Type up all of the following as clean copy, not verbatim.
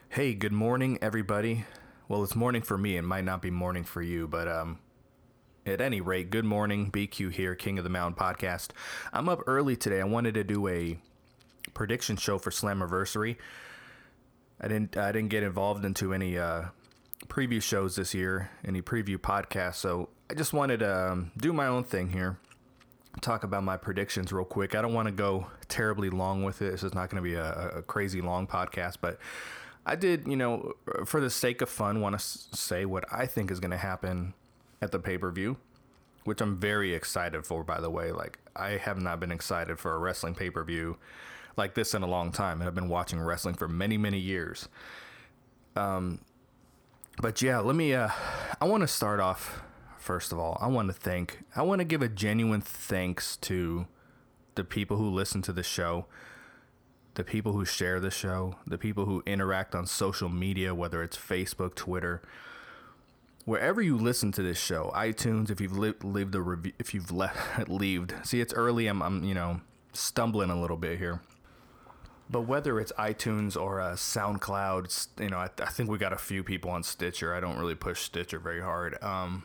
Hey, good morning, everybody. Well, it's morning for me. It might not be morning for you, but at any rate, good morning. BQ here, King of the Mountain podcast. I'm up early today. I wanted to do a prediction show for Slammiversary. I didn't get involved into any preview shows this year, any preview podcasts. So I just wanted to do my own thing here. Talk about my predictions real quick. I don't want to go terribly long with it. This is not going to be a crazy long podcast, but I did, for the sake of fun, want to say what I think is going to happen at the pay-per-view, which I'm very excited for, by the way. Like, I have not been excited for a wrestling pay-per-view like this in a long time, and I've been watching wrestling for many, many years. But yeah, I want to start off, first of all, I want to give a genuine thanks to the people who listen to the show, the people who share the show, the people who interact on social media, whether it's Facebook, Twitter, wherever you listen to this show, iTunes, if you've leave a review, if you've leaved. See, it's early. I'm stumbling a little bit here. But whether it's iTunes or SoundCloud, I think we got a few people on Stitcher. I don't really push Stitcher very hard.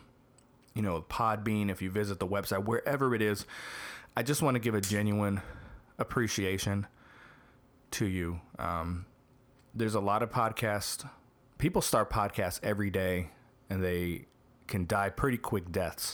Podbean, if you visit the website, wherever it is, I just want to give a genuine appreciation to you. There's a lot of podcasts. People start podcasts every day and they can die pretty quick deaths.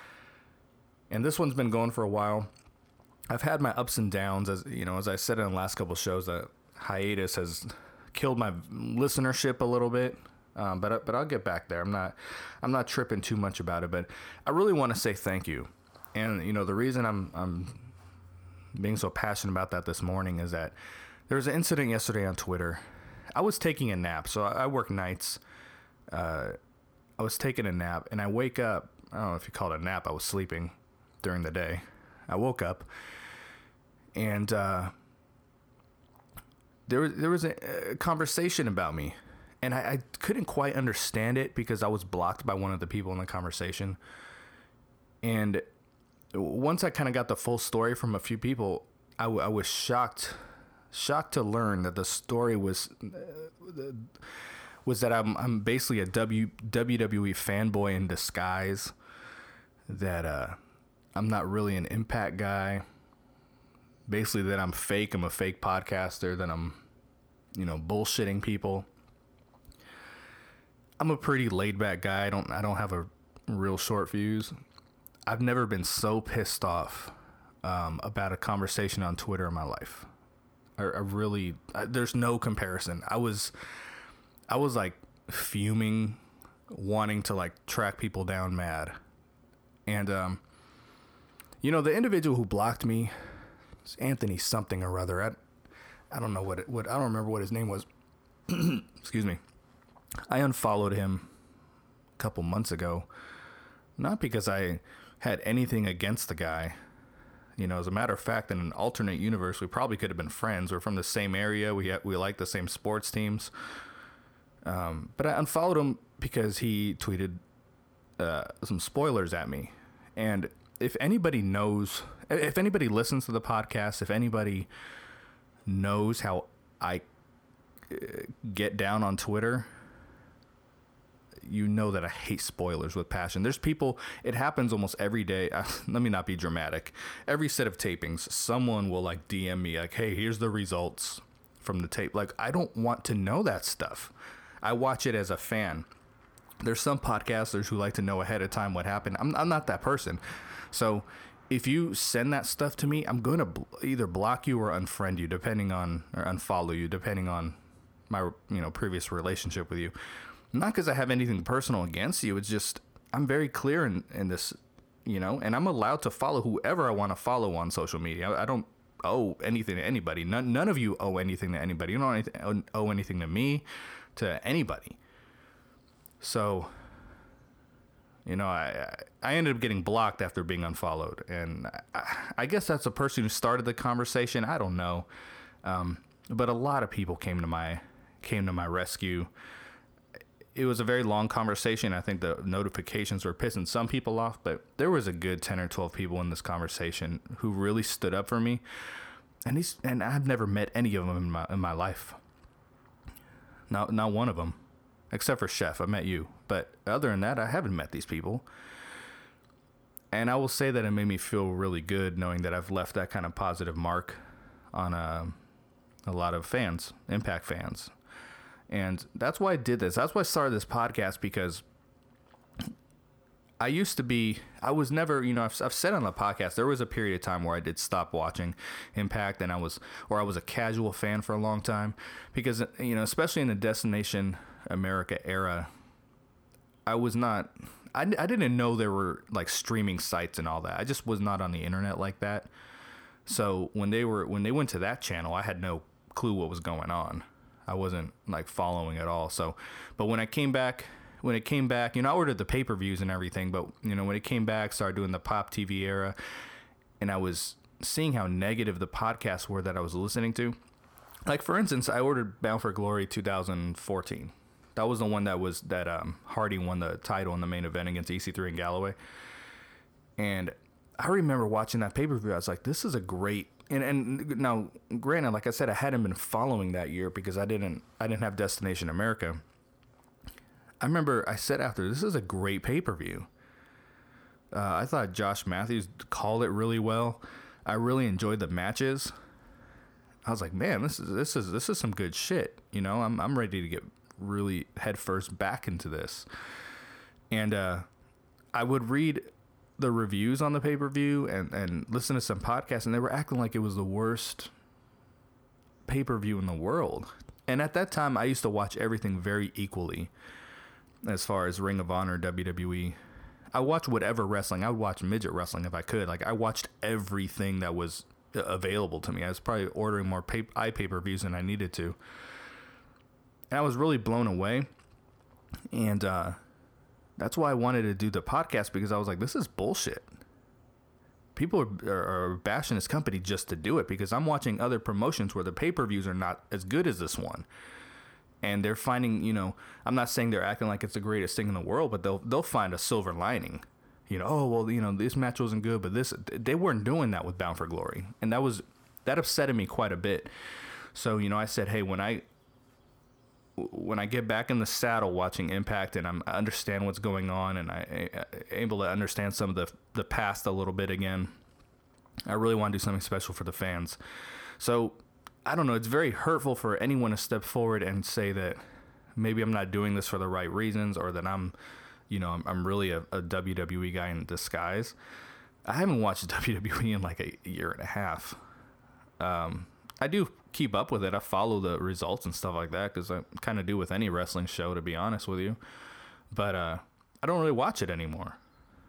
And this one's been going for a while. I've had my ups and downs, as I said in the last couple of shows, that hiatus has killed my listenership a little bit. But I'll get back there. I'm not tripping too much about it, but I really want to say thank you. And the reason I'm being so passionate about that this morning is that there was an incident yesterday on Twitter. I was taking a nap, so I work nights. I was taking a nap, and I wake up. I don't know if you call it a nap. I was sleeping during the day. I woke up, and there was a conversation about me, and I couldn't quite understand it because I was blocked by one of the people in the conversation. And once I kind of got the full story from a few people, I was shocked to learn that the story was that I'm basically a WWE fanboy in disguise, that I'm not really an Impact guy, basically that I'm fake. I'm a fake podcaster, that I'm bullshitting people. I'm a pretty laid back guy. I don't have a real short fuse. I've never been so pissed off about a conversation on Twitter in my life. There's no comparison. I was like fuming, wanting to like track people down mad. And, the individual who blocked me is Anthony something or other. I don't know I don't remember what his name was. Excuse me. I unfollowed him a couple months ago, not because I had anything against the guy. As a matter of fact, in an alternate universe, we probably could have been friends. We're from the same area. We like the same sports teams. But I unfollowed him because he tweeted some spoilers at me. And if anybody listens to the podcast, if anybody knows how I get down on Twitter, that I hate spoilers with passion. There's people, it happens almost every day. Let me not be dramatic. Every set of tapings, someone will like DM me like, hey, here's the results from the tape. Like, I don't want to know that stuff. I watch it as a fan. There's some podcasters who like to know ahead of time what happened. I'm not that person. So if you send that stuff to me, I'm going to either block you or unfriend you, or unfollow you, depending on my, previous relationship with you. Not because I have anything personal against you. It's just, I'm very clear in this, and I'm allowed to follow whoever I want to follow on social media. I don't owe anything to anybody. None of you owe anything to anybody. You don't owe anything to me, to anybody. So, I ended up getting blocked after being unfollowed. And I guess that's the person who started the conversation. I don't know. But a lot of people came to my rescue. It was a very long conversation. I think the notifications were pissing some people off, but there was a good 10 or 12 people in this conversation who really stood up for me. And I've never met any of them in my life. Not one of them, except for Chef. I met you, but other than that, I haven't met these people. And I will say that it made me feel really good knowing that I've left that kind of positive mark on a lot of fans, Impact fans. And that's why I did this. That's why I started this podcast, because I was never, I've said on the podcast, there was a period of time where I did stop watching Impact, and I was a casual fan for a long time, because, especially in the Destination America era, I didn't know there were like streaming sites and all that. I just was not on the internet like that. So when they went to that channel, I had no clue what was going on. I wasn't like following at all. So, but when it came back, I ordered the pay-per-views and everything, but when it came back, started doing the Pop TV era, and I was seeing how negative the podcasts were that I was listening to. Like, for instance, I ordered Bound for Glory 2014. That was the one that Hardy won the title in the main event against EC3 and Galloway. And I remember watching that pay-per-view. I was like, this is a great... And now, granted, like I said, I hadn't been following that year because I didn't have Destination America. I remember I said after, this is a great pay-per-view. I thought Josh Matthews called it really well. I really enjoyed the matches. I was like, man, this is some good shit. I'm ready to get really headfirst back into this. And I would read the reviews on the pay-per-view and listen to some podcasts, and they were acting like it was the worst pay-per-view in the world. And at that time, I used to watch everything very equally as far as Ring of Honor, WWE. I watched whatever wrestling. I would watch midget wrestling if I could. Like, I watched everything that was available to me. I was probably ordering more pay-per-views than I needed to. And I was really blown away. And that's why I wanted to do the podcast, because I was like, this is bullshit. People are bashing this company just to do it, because I'm watching other promotions where the pay-per-views are not as good as this one. And they're finding, I'm not saying they're acting like it's the greatest thing in the world, but they'll find a silver lining. This match wasn't good, but they weren't doing that with Bound for Glory. And that upset me quite a bit. So, I said, hey, when I get back in the saddle watching Impact and I understand what's going on and I'm able to understand some of the past a little bit again, I really want to do something special for the fans. So, I don't know, it's very hurtful for anyone to step forward and say that maybe I'm not doing this for the right reasons, or that I'm really a WWE guy in disguise. I haven't watched WWE in like a year and a half. I do keep up with it. I follow the results and stuff like that, because I kind of do with any wrestling show, to be honest with you. But I don't really watch it anymore.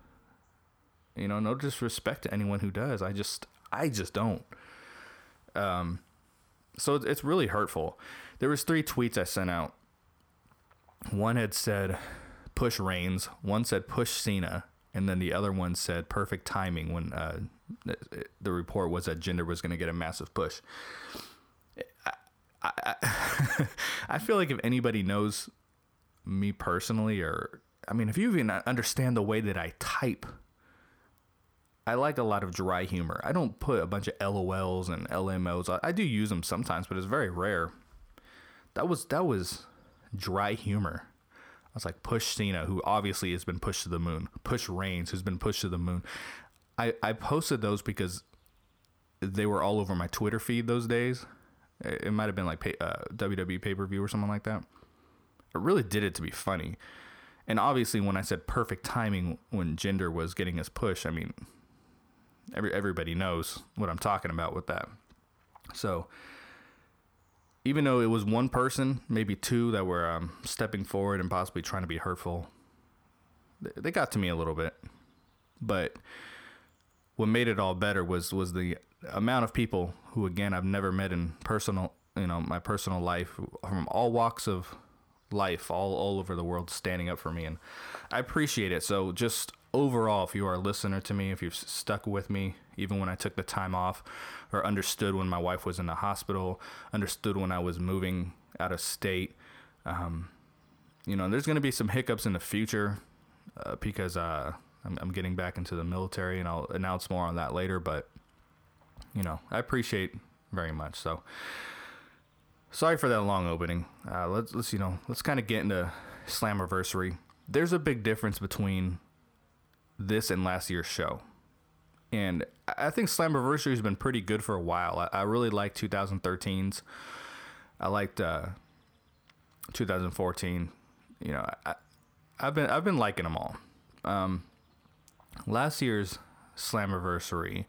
No disrespect to anyone who does. I just don't. So it's really hurtful. There was 3 tweets I sent out. One had said, push Reigns. One said, push Cena. And then the other one said, perfect timing, when the report was that Jinder was going to get a massive push. I feel like if anybody knows me personally, if you even understand the way that I type, I like a lot of dry humor. I don't put a bunch of LOLs and LMOs. I do use them sometimes, but it's very rare. That was dry humor. I was like, push Cena, who obviously has been pushed to the moon. Push Reigns, who's been pushed to the moon. I posted those because they were all over my Twitter feed those days. It might have been like WWE pay-per-view or something like that. I really did it to be funny. And obviously when I said perfect timing when Jinder was getting his push, everybody knows what I'm talking about with that. So even though it was one person, maybe 2 that were stepping forward and possibly trying to be hurtful, they got to me a little bit. But what made it all better was the amount of people who, again, I've never met in personal, my personal life, from all walks of life, all over the world, standing up for me. And I appreciate it. So just overall, if you are a listener to me, if you've stuck with me, even when I took the time off, or understood when my wife was in the hospital, understood when I was moving out of state, there's going to be some hiccups in the future because I'm getting back into the military, and I'll announce more on that later. But, I appreciate very much. So Sorry for that long opening. Let's kind of get into Slammiversary. There's a big difference between this and last year's show. And I think Slammiversary has been pretty good for a while. I really like 2013's. I liked 2014. You know, I've been liking them all. Last year's Slammiversary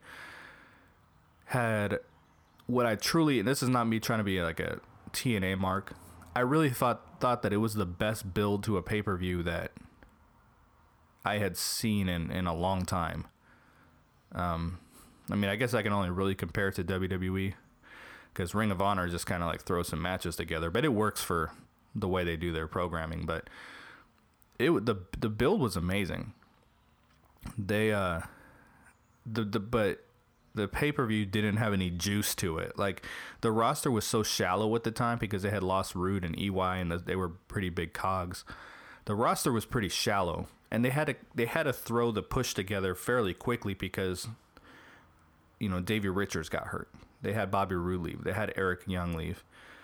had what I truly, and this is not me trying to be like a TNA mark, I really thought that it was the best build to a pay-per-view that I had seen in a long time. I mean, I guess I can only really compare it to WWE because Ring of Honor just kind of like throws some matches together, but it works for the way they do their programming. But the build was amazing. But the pay-per-view didn't have any juice to it. Like, the roster was so shallow at the time because they had lost Rude and EY, and they were pretty big cogs. The roster was pretty shallow, and they had to throw the push together fairly quickly because, you know, Davey Richards got hurt. They had Bobby Roode leave. They had Eric Young leave.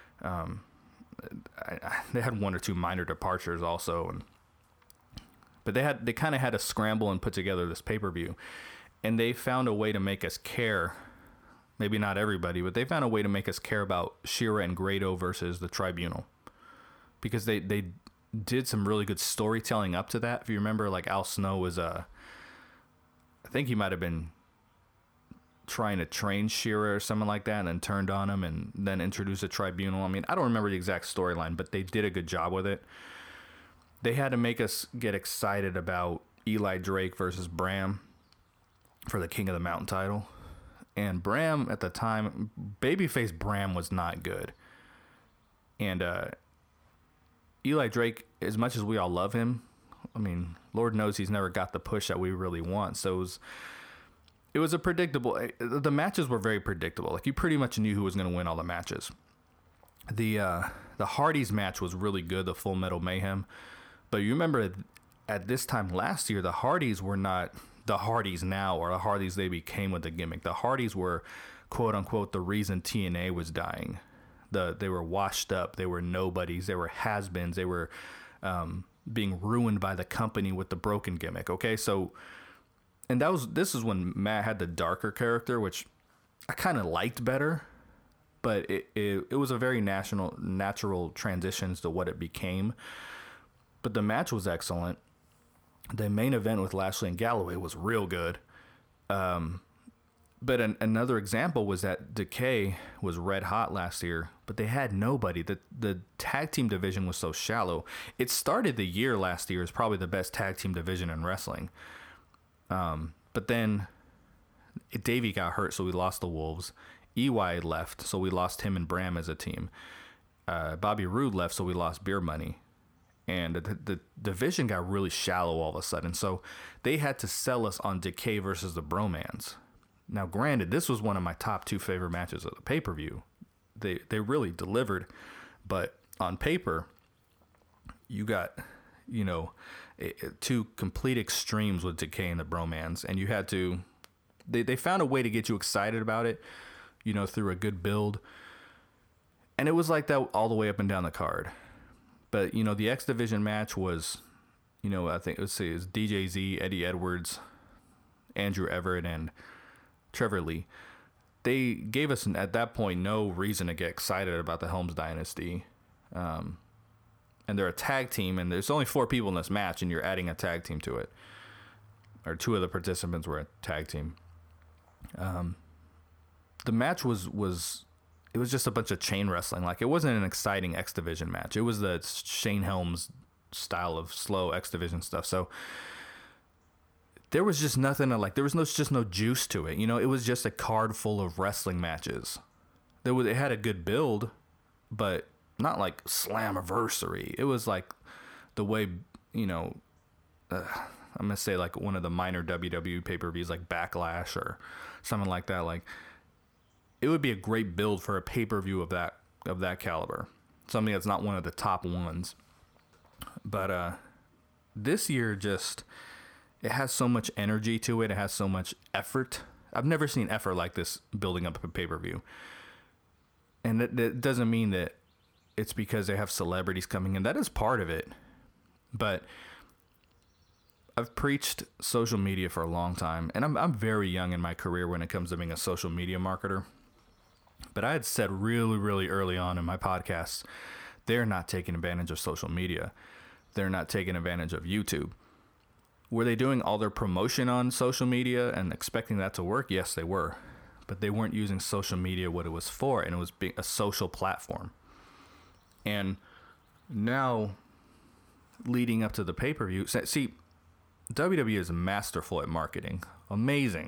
They had one or two minor departures also, but they kind of had to scramble and put together this pay-per-view. And they found a way to make us care. Maybe not everybody, but they found a way to make us care about Shera and Grado versus the Tribunal. Because they did some really good storytelling up to that. If you remember, like, Al Snow was I think he might have been trying to train Shera or something like that and then turned on him and then introduced a Tribunal. I mean, I don't remember the exact storyline, but they did a good job with it. They had to make us get excited about Eli Drake versus Bram for the King of the Mountain title. And Bram, at the time, babyface Bram was not good. And Eli Drake, as much as we all love him, I mean, Lord knows he's never got the push that we really want. So it was a predictable, the matches were very predictable. Like, you pretty much knew who was going to win all the matches. The Hardys match was really good, the Full Metal Mayhem. But you remember at this time last year, the Hardys were not the Hardys now, or the Hardys they became with the gimmick. The Hardys were, quote unquote, the reason TNA was dying. They were washed up. They were nobodies. They were has-beens. They were being ruined by the company with the broken gimmick. Okay, so, and this is when Matt had the darker character, which I kind of liked better, but it was a very natural transitions to what it became. But the match was excellent. The main event with Lashley and Galloway was real good. But another example was that Decay was red hot last year, but they had nobody. The tag team division was so shallow. It started the year last year as probably the best tag team division in wrestling. But then Davey got hurt, so we lost the Wolves. EY left, so we lost him and Bram as a team. Bobby Roode left, so we lost Beer Money. And the division got really shallow all of a sudden. So they had to sell us on Decay versus the Bromans. Now, granted, this was one of my top 2 favorite matches of the pay-per-view. They really delivered. But on paper, you got, you know, 2 complete extremes with Decay and the Bromans. And you had to... They found a way to get you excited about it, you know, through a good build. And it was like that all the way up and down the card. But, you know, the X Division match was, you know, I think, let's see, it was DJZ, Eddie Edwards, Andrew Everett, and Trevor Lee. They gave us, at that point, no reason to get excited about the Helms Dynasty. And they're a tag team, and there's only 4 people in this match, and you're adding a tag team to it. Or 2 of the participants were a tag team. The match was it was just a bunch of chain wrestling. Like, it wasn't an exciting X Division match. It was the Shane Helms style of slow X Division stuff. So there was just nothing to, like, there was just no juice to it. You know, it was just a card full of wrestling matches. It had a good build, but not like Slammiversary. It was like the way, you know, I'm going to say like one of the minor WWE pay-per-views like Backlash or something like that. Like, it would be a great build for a pay-per-view of that caliber. Something that's not one of the top ones. But this year just, it has so much energy to it. It has so much effort. I've never seen effort like this building up a pay-per-view. And that doesn't mean that it's because they have celebrities coming in. That is part of it. But I've preached social media for a long time, and I'm very young in my career when it comes to being a social media marketer. But I had said really, really early on in my podcast, they're not taking advantage of social media. They're not taking advantage of YouTube. Were they doing all their promotion on social media and expecting that to work? Yes, they were. But they weren't using social media what it was for, and it was being a social platform. And now, leading up to the pay-per-view, see, WWE is masterful at marketing. Amazing.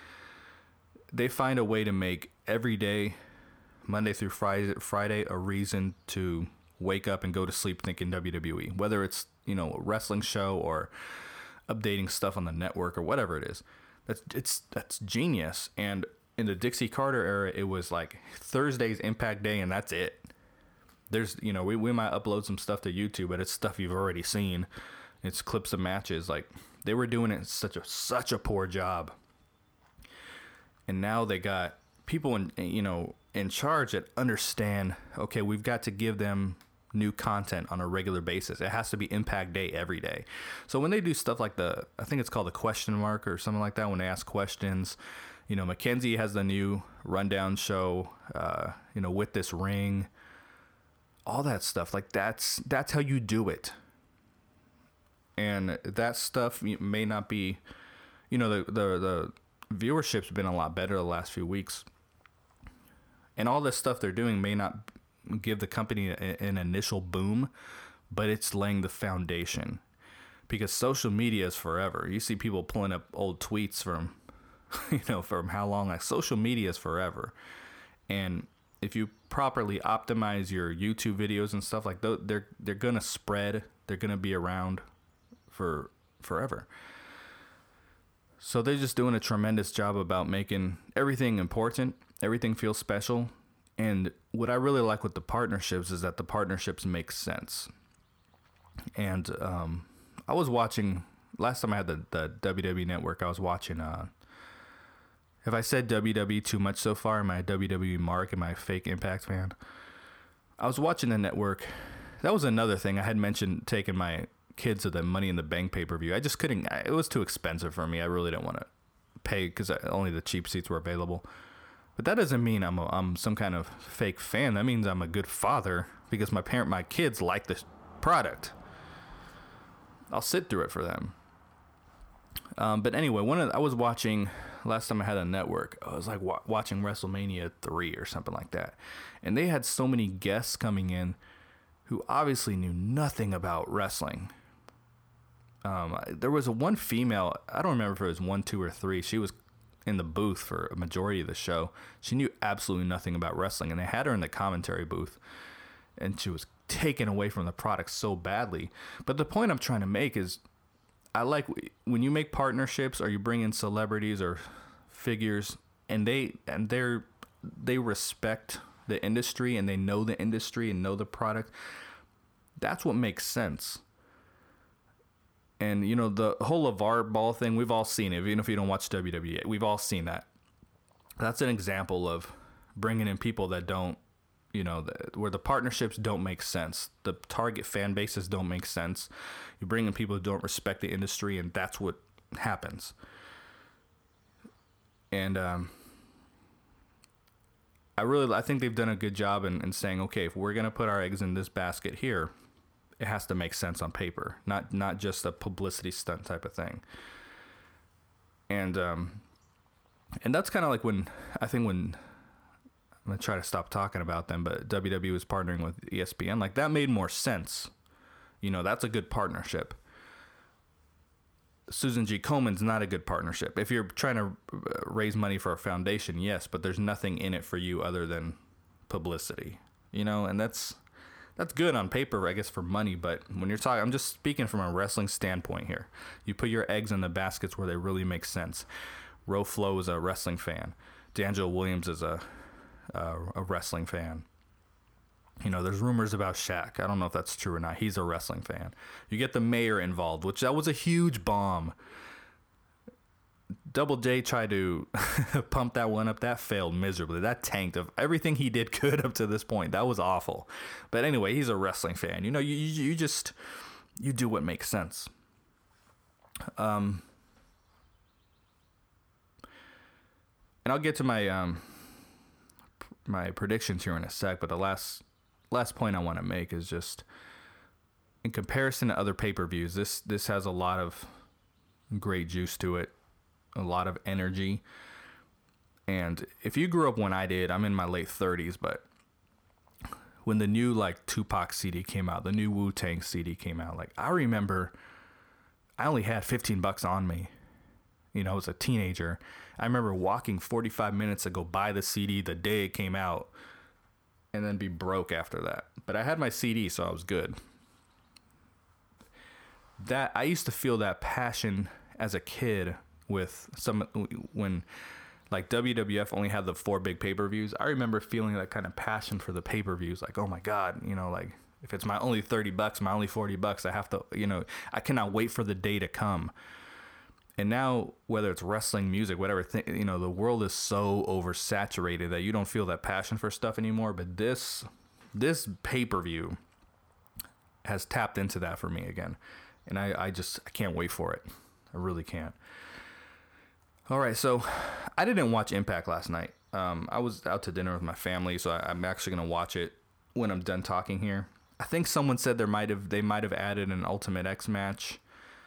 They find a way to make every day, Monday through Friday, a reason to wake up and go to sleep thinking WWE. Whether it's, a wrestling show or updating stuff on the network or whatever it is. That's genius. And in the Dixie Carter era, it was like Thursday's Impact Day, and that's it. There's, we might upload some stuff to YouTube, but it's stuff you've already seen. It's clips of matches. Like, they were doing it such a poor job. And now they got people in charge that understand, okay, we've got to give them new content on a regular basis. It has to be Impact Day every day. So when they do stuff like I think it's called the question mark or something like that, when they ask questions, Mackenzie has the new rundown show, with this ring, all that stuff. Like, that's how you do it. And that stuff may not be, the viewership's been a lot better the last few weeks. And all this stuff they're doing may not give the company an initial boom, but it's laying the foundation. Because social media is forever. You see people pulling up old tweets from, from how long. Like, social media is forever. And if you properly optimize your YouTube videos and stuff like that, they're going to spread. They're going to be around for forever. So they're just doing a tremendous job about making everything important. Everything feels special. And what I really like with the partnerships is that the partnerships make sense. And I was watching, last time I had the WWE Network, I was watching, have I said WWE too much so far? Am I a WWE mark? Am I a fake Impact fan? I was watching the network. That was another thing. I had mentioned taking my kids to the Money in the Bank pay-per-view. I just couldn't, it was too expensive for me. I really didn't want to pay because only the cheap seats were available. But that doesn't mean I'm some kind of fake fan. That means I'm a good father because my kids like this product. I'll sit through it for them. But anyway, I was watching, last time I had a network, I was like watching WrestleMania 3 or something like that. And they had so many guests coming in who obviously knew nothing about wrestling. There was one female, I don't remember if it was 1, 2, or 3. She was in the booth for a majority of the show. She knew absolutely nothing about wrestling, and they had her in the commentary booth, and she was taken away from the product so badly. But the point I'm trying to make is, I like when you make partnerships or you bring in celebrities or figures, and they respect the industry and they know the industry and know the product. That's what makes sense. And, the whole LeVar Ball thing, we've all seen it. Even if you don't watch WWE, we've all seen that. That's an example of bringing in people that don't, where the partnerships don't make sense. The target fan bases don't make sense. You bring in people who don't respect the industry, and that's what happens. And I think they've done a good job in saying, okay, if we're going to put our eggs in this basket here, it has to make sense on paper, not just a publicity stunt type of thing. And that's kind of like when I'm going to try to stop talking about them, but WWE was partnering with ESPN. Like, that made more sense. That's a good partnership. Susan G. Komen's not a good partnership. If you're trying to raise money for a foundation, yes, but there's nothing in it for you other than publicity, and that's good on paper, I guess, for money. But when you're talking, I'm just speaking from a wrestling standpoint here. You put your eggs in the baskets where they really make sense. Flo is a wrestling fan. D'Angelo Williams is a wrestling fan. There's rumors about Shaq. I don't know if that's true or not. He's a wrestling fan. You get the mayor involved, which that was a huge bomb. Double J tried to pump that one up. That failed miserably. That tanked of everything he did good up to this point. That was awful. But anyway, he's a wrestling fan. You know, you just you do what makes sense. And I'll get to my my predictions here in a sec. But the last point I want to make is just in comparison to other pay-per-views, this has a lot of great juice to it. A lot of energy. And if you grew up when I did, I'm in my late 30s, but when the new like Tupac CD came out, the new Wu-Tang CD came out, like I remember I only had $15 on me. You know, I was a teenager. I remember walking 45 minutes to go buy the CD the day it came out and then be broke after that. But I had my CD, so I was good. That I used to feel that passion as a kid with when like WWF only had the 4 big pay-per-views. I remember feeling that kind of passion for the pay-per-views, like, oh my God, you know, like if it's my only $30, my only $40, I have to, you know, I cannot wait for the day to come. And now, whether it's wrestling, music, whatever, you know, the world is so oversaturated that you don't feel that passion for stuff anymore. But this pay-per-view has tapped into that for me again. And I can't wait for it. I really can't. All right, so I didn't watch Impact last night. I was out to dinner with my family, so I'm actually going to watch it when I'm done talking here. I think someone said they might have added an Ultimate X match.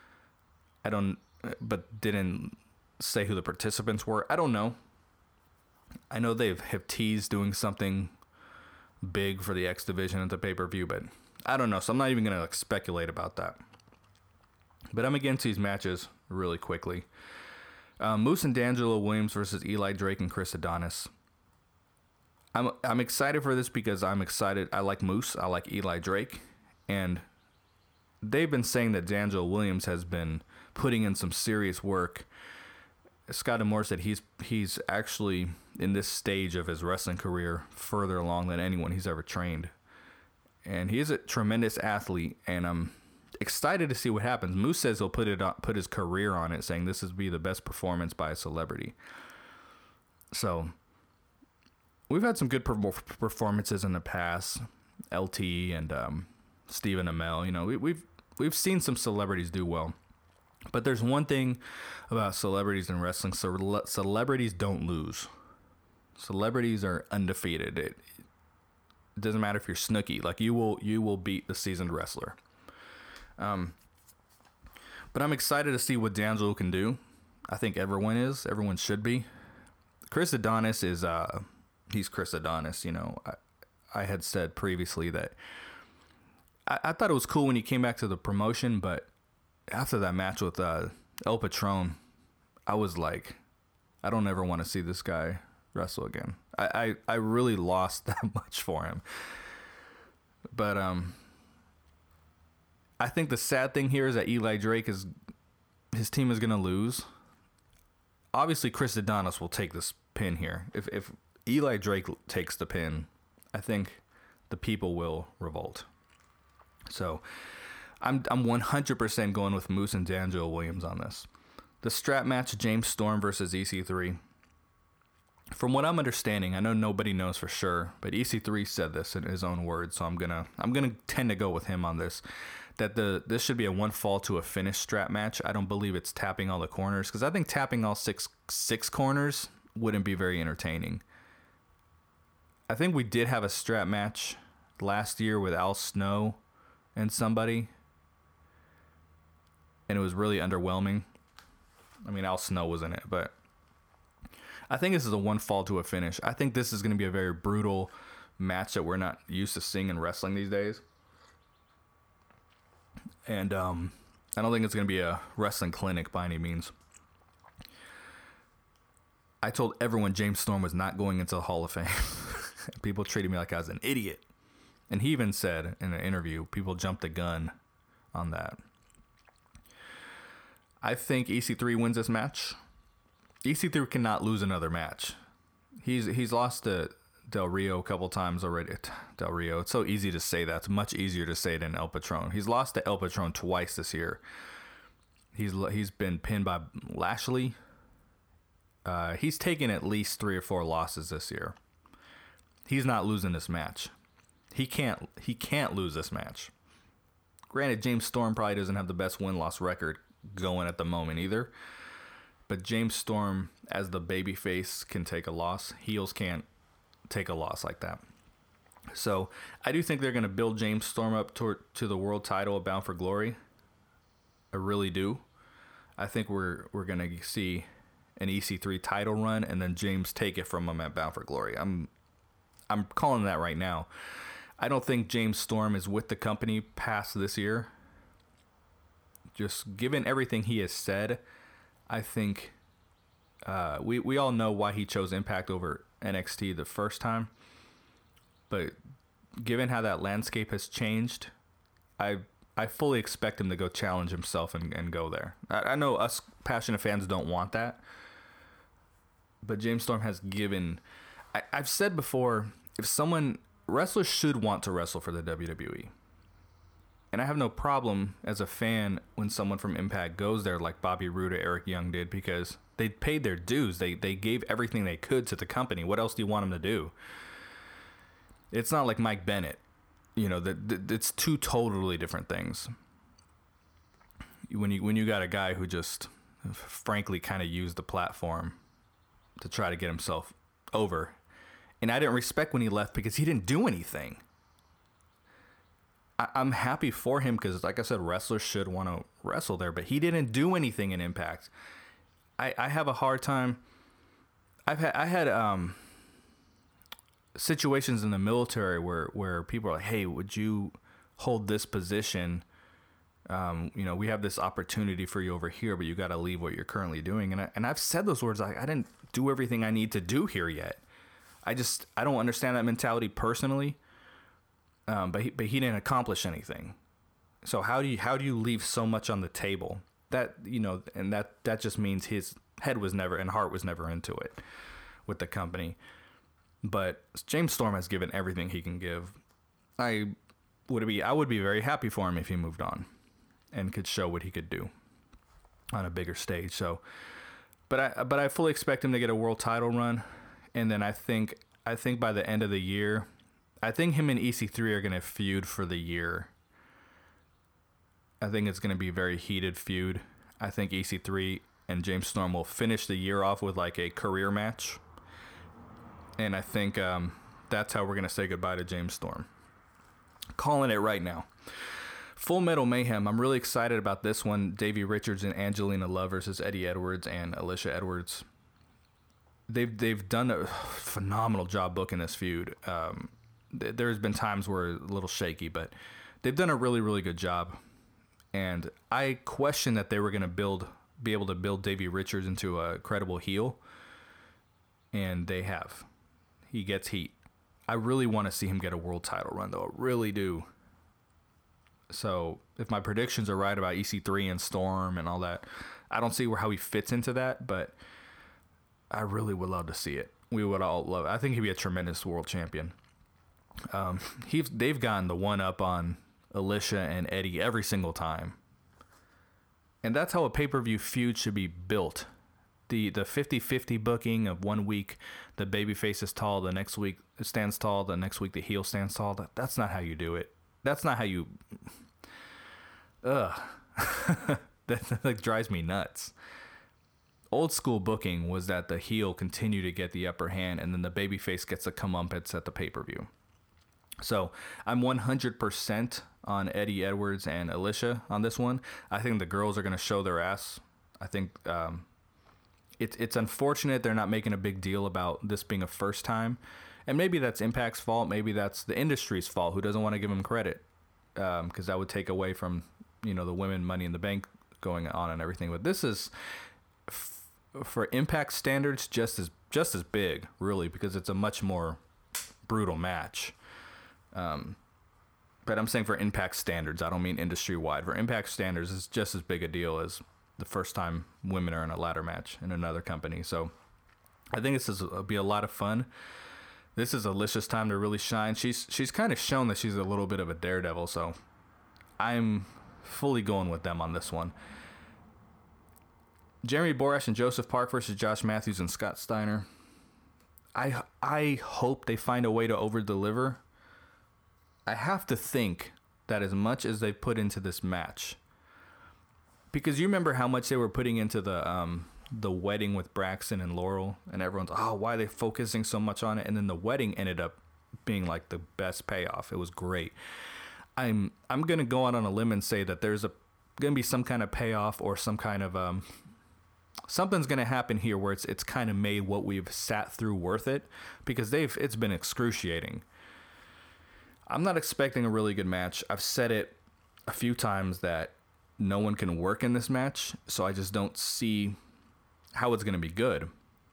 But didn't say who the participants were. I don't know. I know they have teased doing something big for the X division at the pay-per-view, but I don't know, so I'm not even going to speculate about that. But I'm against these matches really quickly. Moose and D'Angelo Williams versus Eli Drake and Chris Adonis. I'm excited for this because I'm excited. I like Moose. I like Eli Drake. And they've been saying that D'Angelo Williams has been putting in some serious work. Scott D'Amore said he's actually in this stage of his wrestling career further along than anyone he's ever trained. And he is a tremendous athlete, and I'm excited to see what happens. Moose says he'll put his career on it, saying this would be the best performance by a celebrity. So we've had some good performances in the past. LT and Stephen Amell. You know, we've seen some celebrities do well. But there's one thing about celebrities in wrestling: celebrities don't lose. Celebrities are undefeated. It doesn't matter if you're Snooki. Like you will beat the seasoned wrestler. But I'm excited to see what D'Angelo can do. I think everyone is. Everyone should be. Chris Adonis is he's Chris Adonis. You know, I had said previously that I thought it was cool when he came back to the promotion, but after that match with El Patron, I was like, I don't ever want to see this guy wrestle again. I really lost that much for him. But I think the sad thing here is that Eli Drake his team is going to lose. Obviously, Chris Adonis will take this pin here. If Eli Drake takes the pin, I think the people will revolt. So I'm 100% going with Moose and D'Angelo Williams on this. The strap match, James Storm versus EC3. From what I'm understanding, I know nobody knows for sure, but EC3 said this in his own words, so I'm gonna tend to go with him on this. That this should be a one fall to a finish strap match. I don't believe it's tapping all the corners, because I think tapping all six corners wouldn't be very entertaining. I think we did have a strap match last year with Al Snow and somebody, and it was really underwhelming. I mean, Al Snow was in it, but I think this is a one fall to a finish. I think this is going to be a very brutal match that we're not used to seeing in wrestling these days. And I don't think it's going to be a wrestling clinic by any means. I told everyone James Storm was not going into the Hall of Fame. People treated me like I was an idiot. And he even said in an interview, people jumped the gun on that. I think EC3 wins this match. EC3 cannot lose another match. He's lost to Del Rio a couple times already. Del Rio. It's so easy to say that. It's much easier to say than El Patron. He's lost to El Patron twice this year. He's been pinned by Lashley He's taken at least 3 or 4 losses this year. He's not losing this match. He can't lose this match. Granted, James Storm probably doesn't have the best win-loss record going at the moment either. But James Storm, as the babyface, can take a loss. Heels can't take a loss like that. So I do think they're going to build James Storm up to the world title of Bound for Glory. I really do. I think we're going to see an EC3 title run and then James take it from him at Bound for Glory. I'm calling that right now. I don't think James Storm is with the company past this year. Just given everything he has said, I think we all know why he chose Impact over NXT the first time. But given how that landscape has changed, I fully expect him to go challenge himself and go there. I know us passionate fans don't want that. But James Storm has given... I've said before, wrestlers should want to wrestle for the WWE. And I have no problem as a fan when someone from Impact goes there like Bobby Roode or Eric Young did, because they paid their dues. They gave everything they could to the company. What else do you want them to do? It's not like Mike Bennett. It's 2 totally different things. When you got a guy who just frankly kind of used the platform to try to get himself over. And I didn't respect when he left because he didn't do anything. I'm happy for him because, like I said, wrestlers should want to wrestle there, but he didn't do anything in Impact. I have a hard time. I had situations in the military where people are like, "Hey, would you hold this position? We have this opportunity for you over here, but you got to leave what you're currently doing." And I've said those words like, I didn't do everything I need to do here yet. I don't understand that mentality personally. But he didn't accomplish anything. So how do you leave so much on the table? That and that just means his head was never and heart was never into it with the company. But James Storm has given everything he can give. I would be very happy for him if he moved on and could show what he could do on a bigger stage. So, but I fully expect him to get a world title run, and then I think by the end of the year. I think him and EC3 are going to feud for the year. I think it's going to be a very heated feud. I think EC3 and James Storm will finish the year off with like a career match. And I think that's how we're going to say goodbye to James Storm. Calling it right now. Full Metal Mayhem. I'm really excited about this one. Davey Richards and Angelina Love versus Eddie Edwards and Alicia Edwards. They've done a phenomenal job booking this feud. There's been times where it's a little shaky, but they've done a really, really good job. And I questioned that they were going to be able to build Davey Richards into a credible heel. And they have. He gets heat. I really want to see him get a world title run, though. I really do. So if my predictions are right about EC3 and Storm and all that, I don't see how he fits into that, but I really would love to see it. We would all love it. I think he'd be a tremendous world champion. They've gotten the one up on Alicia and Eddie every single time. And that's how a pay-per-view feud should be built. The 50-50 booking of 1 week the babyface is tall, the next week it stands tall, the next week the heel stands tall. That's not how you do it. That's not how you... That like drives me nuts. Old school booking was that the heel continued to get the upper hand and then the babyface gets a comeuppance at the pay-per-view. So I'm 100% on Eddie Edwards and Alicia on this one. I think the girls are going to show their ass. I think it's unfortunate they're not making a big deal about this being a first time. And maybe that's Impact's fault. Maybe that's the industry's fault, who doesn't want to give them credit. Because that would take away from, the women Money in the Bank going on and everything. But this is, for Impact standards, just as big, really, because it's a much more brutal match. But I'm saying for Impact standards, I don't mean industry-wide. For Impact standards, it's just as big a deal as the first time women are in a ladder match in another company. So I think this will be a lot of fun. This is Alicia's time to really shine. She's kind of shown that she's a little bit of a daredevil, so I'm fully going with them on this one. Jeremy Borash and Joseph Park versus Josh Matthews and Scott Steiner. I hope they find a way to over-deliver. I have to think that as much as they put into this match, because you remember how much they were putting into the wedding with Braxton and Laurel, and everyone's, oh, why are they focusing so much on it? And then the wedding ended up being like the best payoff. It was great. I'm gonna go out on a limb and say that there's gonna be some kind of payoff or some kind of something's gonna happen here where it's kind of made what we've sat through worth it, because it's been excruciating. I'm not expecting a really good match. I've said it a few times that no one can work in this match, so I just don't see how it's gonna be good.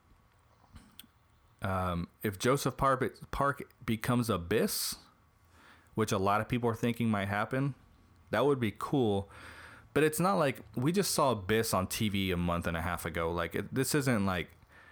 If Joseph Park becomes Abyss, which a lot of people are thinking might happen, that would be cool. But it's not like we just saw Abyss on TV a month and a half ago. Like this isn't like,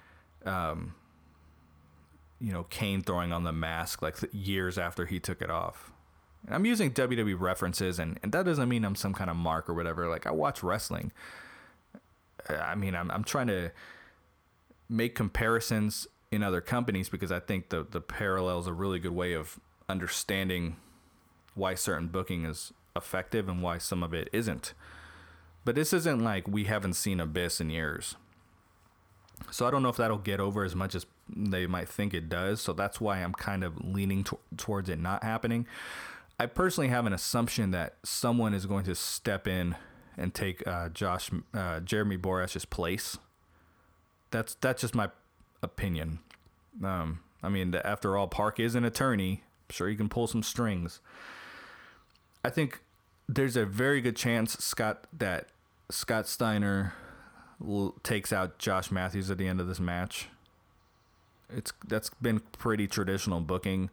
Kane throwing on the mask like years after he took it off. And I'm using WWE references, and that doesn't mean I'm some kind of mark or whatever. Like I watch wrestling. I mean, I'm trying to make comparisons in other companies because I think the parallel is a really good way of understanding why certain booking is effective and why some of it isn't. But this isn't like we haven't seen Abyss in years. So I don't know if that'll get over as much as they might think it does. So that's why I'm kind of leaning towards it not happening. I personally have an assumption that someone is going to step in and take Jeremy Borash's place. That's just my opinion. After all, Park is an attorney. I'm sure he can pull some strings. I think there's a very good chance that Scott Steiner takes out Josh Matthews at the end of this match. That's been pretty traditional booking.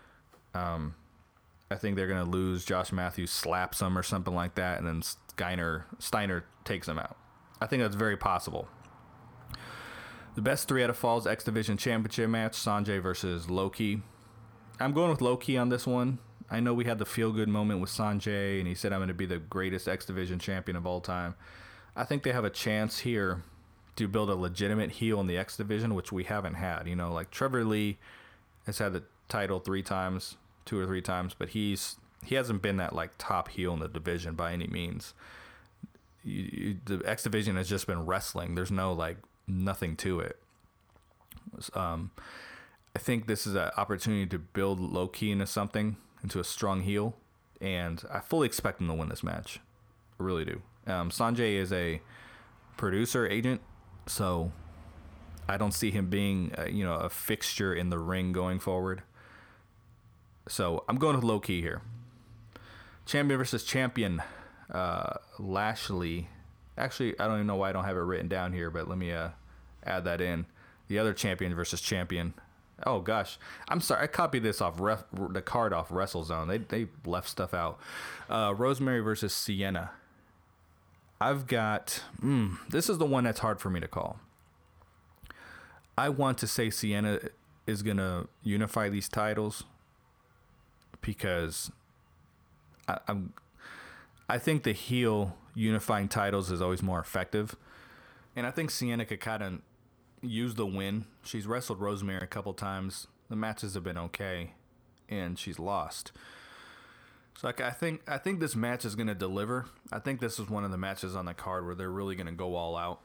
I think they're gonna lose. Josh Matthews slaps him or something like that, and then Steiner takes him out. I think that's very possible. The best 3 out of Falls X Division Championship match: Sanjay versus Loki. I'm going with Loki on this one. I know we had the feel-good moment with Sanjay, and he said, I'm going to be the greatest X Division champion of all time. I think they have a chance here to build a legitimate heel in the X Division, which we haven't had. Like Trevor Lee has had the title 2 or 3 times, but he hasn't been that like top heel in the division by any means. The X Division has just been wrestling. There's nothing to it. I think this is an opportunity to build Low-Key into a strong heel, and I fully expect him to win this match. I really do. Sanjay is a producer agent, so I don't see him being a fixture in the ring going forward. So I'm going with Low-Key here. Champion versus champion, Lashley. Actually, I don't even know why I don't have it written down here, but let me add that in. The other champion versus champion. Oh gosh, I'm sorry. I copied this off the card off WrestleZone. They left stuff out. Rosemary versus Sienna. I've got. This is the one that's hard for me to call. I want to say Sienna is gonna unify these titles because I think the heel unifying titles is always more effective, and I think Sienna could kind of use the win. She's wrestled Rosemary a couple times. The matches have been okay, and she's lost. So I think this match is going to deliver. I think this is one of the matches on the card where they're really going to go all out.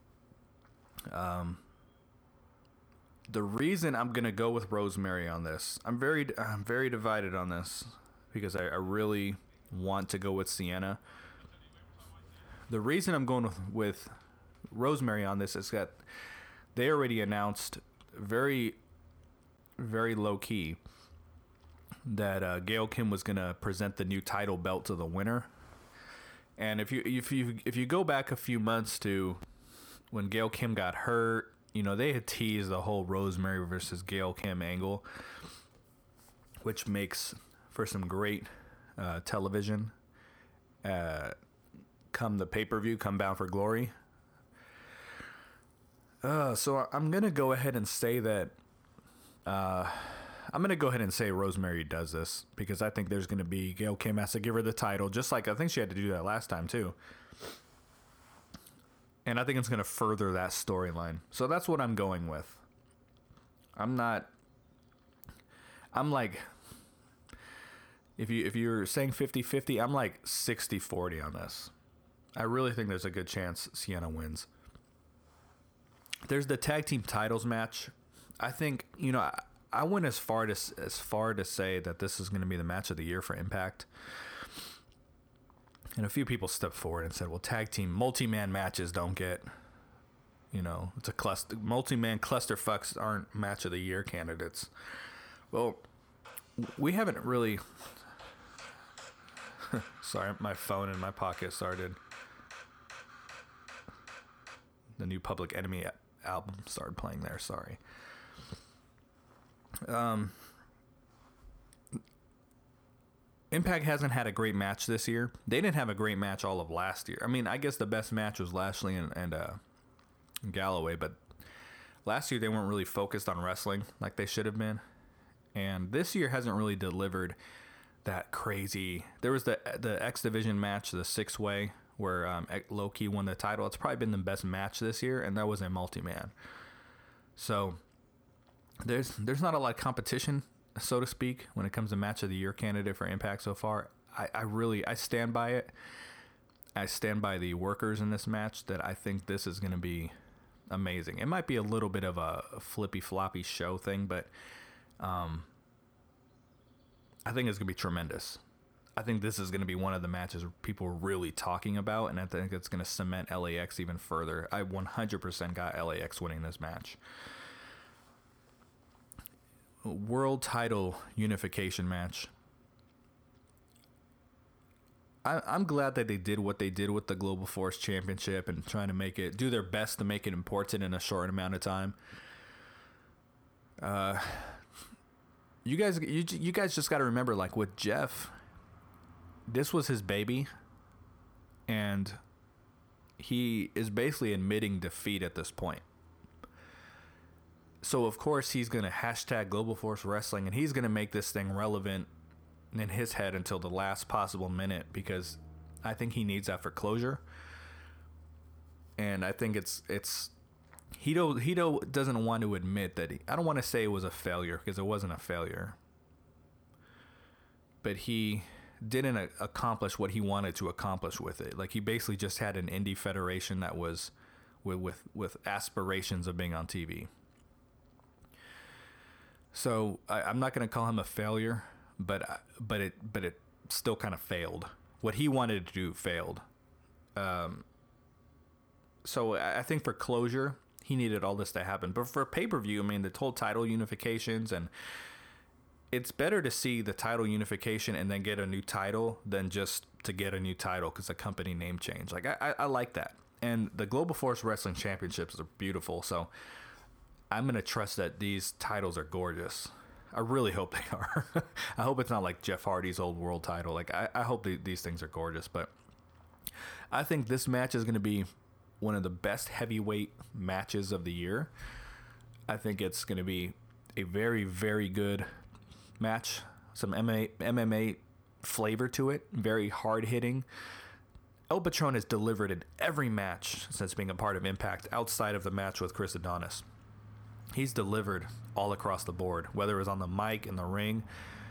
The reason I'm going to go with Rosemary on this, I'm very divided on this because I really want to go with Sienna. The reason I'm going with Rosemary on this is that they already announced very, very low key that Gail Kim was going to present the new title belt to the winner. And if you go back a few months to when Gail Kim got hurt, they had teased the whole Rosemary versus Gail Kim angle, which makes for some great television. Come the pay-per-view, come Bound for Glory. So I'm going to go ahead and say that Rosemary does this because I think there's going to be Gail Kim has to give her the title, just like I think she had to do that last time too. And I think it's going to further that storyline. So that's what I'm going with. I'm like, if you're saying 50-50, I'm like 60-40 on this. I really think there's a good chance Sienna wins. There's the tag team titles match. I think, I went as far to say that this is going to be the match of the year for Impact. And a few people stepped forward and said, well, tag team multi-man matches don't get, it's a cluster. Multi-man clusterfucks aren't match of the year candidates. Well, we haven't really... Sorry, my phone in my pocket started. The new Public Enemy album started playing there. Sorry. Impact hasn't had a great match this year. They didn't have a great match all of last year. I mean, I guess the best match was Lashley and Galloway, but last year they weren't really focused on wrestling like they should have been. And this year hasn't really delivered that crazy. There was the X Division match, the 6-way, where Low-Ki won the title. It's probably been the best match this year, and that was a multi-man. So there's not a lot of competition, so to speak, when it comes to match of the year candidate for Impact so far. I stand by it. I stand by the workers in this match that I think this is going to be amazing. It might be a little bit of a flippy floppy show thing, but I think it's going to be tremendous. I think this is going to be one of the matches people are really talking about, and I think it's going to cement LAX even further. I 100% got LAX winning this match. World title unification match. I'm glad that they did what they did with the Global Force Championship and trying to do their best to make it important in a short amount of time. You guys just got to remember, like with Jeff, this was his baby, and he is basically admitting defeat at this point. So of course he's going to hashtag Global Force Wrestling, and he's going to make this thing relevant in his head until the last possible minute, because I think he needs that for closure. And I think it's Hito doesn't want to admit that I don't want to say it was a failure, because it wasn't a failure, but he didn't accomplish what he wanted to accomplish with it. Like, he basically just had an indie federation that was with aspirations of being on TV. So I'm not going to call him a failure, but it still kind of failed. What he wanted to do failed. So I think for closure, he needed all this to happen. But for pay-per-view, I mean, the whole title unifications, and it's better to see the title unification and then get a new title than just to get a new title because a company name change. Like, I like that. And the Global Force Wrestling Championships are beautiful, so I'm going to trust that these titles are gorgeous. I really hope they are. I hope it's not like Jeff Hardy's old world title. Like, I hope these things are gorgeous. But I think this match is going to be one of the best heavyweight matches of the year. I think it's going to be a very, very good match. Some MMA flavor to it. Very hard-hitting. El Patron has delivered in every match since being a part of Impact outside of the match with Chris Adonis. He's delivered all across the board, whether it was on the mic, in the ring.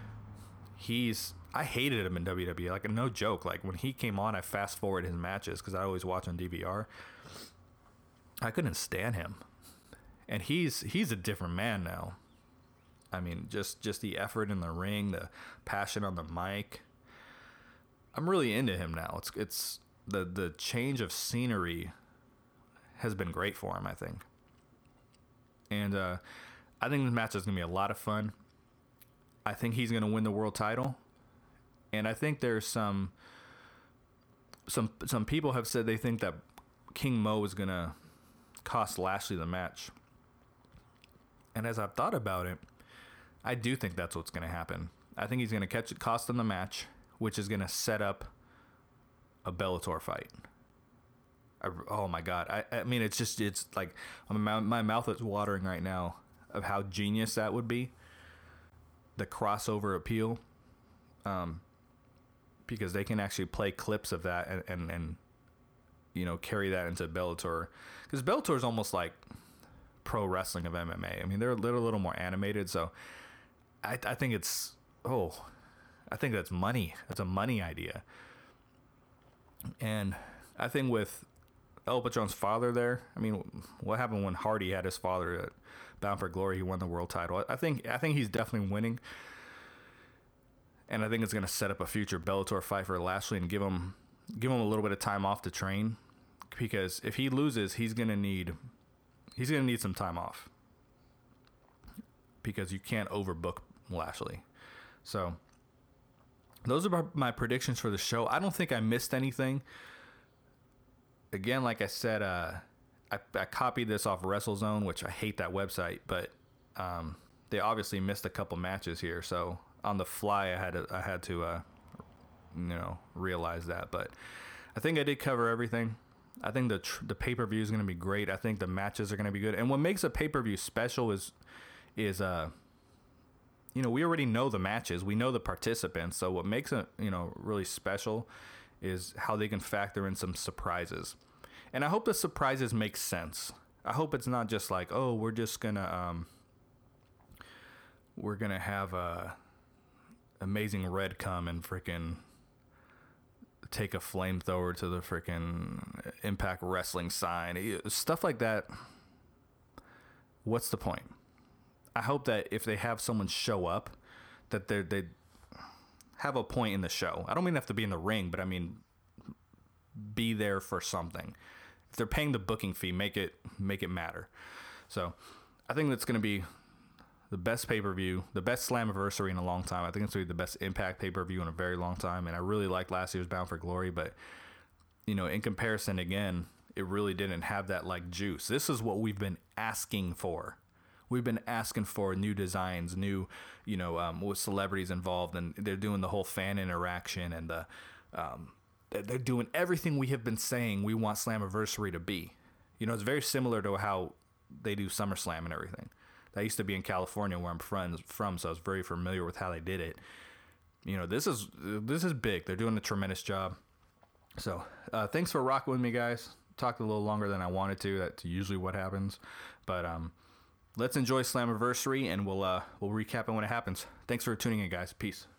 I hated him in WWE, like, no joke. Like, when he came on, I fast forward his matches because I always watch on DVR. I couldn't stand him, and he's a different man now. I mean, just the effort in the ring, the passion on the mic. I'm really into him now. It's the change of scenery has been great for him, I think. And I think this match is going to be a lot of fun. I think he's going to win the world title. And I think there's some people have said they think that King Mo is going to cost Lashley the match. And as I've thought about it, I do think that's what's going to happen. I think he's going to cost him the match, which is going to set up a Bellator fight. Oh my God. I mean, it's like my mouth is watering right now of how genius that would be. The crossover appeal. Because they can actually play clips of that and carry that into Bellator, because Bellator is almost like pro wrestling of MMA. I mean, they're a little more animated, so I think I think that's money. That's a money idea. And I think with El Patron's father there, I mean, what happened when Hardy had his father at Bound for Glory? He won the world title. I think he's definitely winning. And I think it's going to set up a future Bellator fight for Lashley and give him a little bit of time off to train, because if he loses, he's going to need some time off, because you can't overbook Lashley. So those are my predictions for the show. I don't think I missed anything. Again, like I said, I copied this off WrestleZone, which I hate that website, but they obviously missed a couple matches here. So on the fly, I had to realize that. But I think I did cover everything. I think the pay-per-view is going to be great. I think the matches are going to be good. And what makes a pay-per-view special is we already know the matches. We know the participants. So what makes it, really special is how they can factor in some surprises. And I hope the surprises make sense. I hope it's not just like, oh, we're going to have Amazing Red come and freaking take a flamethrower to the freaking Impact Wrestling sign. Stuff like that. What's the point? I hope that if they have someone show up, that they have a point in the show. I don't mean they have to be in the ring, but I mean be there for something. If they're paying the booking fee, make it matter. So I think that's going to be the best pay-per-view, the best Slammiversary in a long time. I think it's going to be the best Impact pay-per-view in a very long time. And I really liked last year's Bound for Glory, but in comparison, again, it really didn't have that like juice. This is what we've been asking for. We've been asking for new designs, new, with celebrities involved, and they're doing the whole fan interaction, and they're doing everything we have been saying we want Slammiversary to be. It's very similar to how they do SummerSlam and everything. I used to be in California, where I'm from, so I was very familiar with how they did it. This is big. They're doing a tremendous job. So thanks for rocking with me, guys. Talked a little longer than I wanted to. That's usually what happens, but let's enjoy Slammiversary, and we'll recap it when it happens. Thanks for tuning in, guys. Peace.